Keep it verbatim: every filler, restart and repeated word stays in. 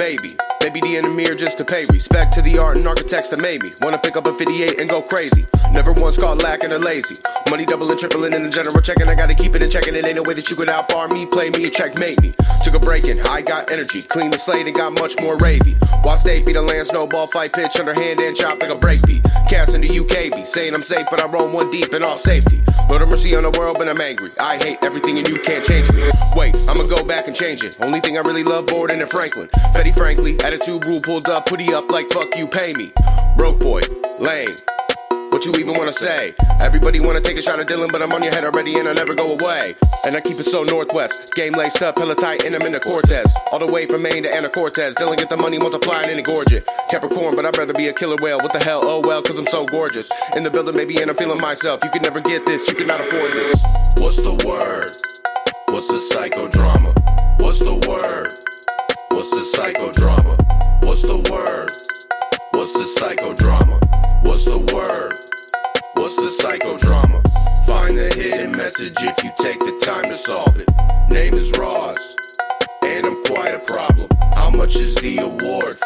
baby. Maybe the enemy or just to pay respect to the art and architects that made me wanna pick up a fifty-eight and go crazy. Never once caught lacking or lazy. Money doubling, tripling in the general checking. I gotta keep it in checking. It ain't no way that you could outbar me, play me, or checkmate me. Took a break and I got energy, clean the slate and got much more ravy. While state beat a land snowball fight pitch underhand and chop like a breakbeat. Cast in the U K B, saying I'm safe but I roll one deep and off safety. Lord of mercy on the world, but I'm angry. I hate everything and you can't change me. Wait, I'ma go back and change it. Only thing I really love, Borden and Franklin. Fetty Frankly, attitude rule pulled up, putty up like fuck you, pay me. Broke boy, lame. What you even wanna say? Everybody wanna take a shot at Dylan, but I'm on your head already and I'll never go away. And I keep it so northwest, game laced up, hella tight, and I'm in the Cortez. All the way from Maine to Anna Cortez. Dylan get the money, multiply it and engorge it. Capricorn, but I'd rather be a killer whale. What the hell? Oh well, cause I'm so gorgeous. In the building, maybe, and I'm feeling myself. You could never get this, you cannot afford this. What's the word? What's the psychodrama? What's the word? What's the psychodrama? What's the word? What's the psychodrama? What's the word? What's the psychodrama? Find the hidden message if you take the time to solve it. Name is Ross, and I'm quite a problem. How much is the award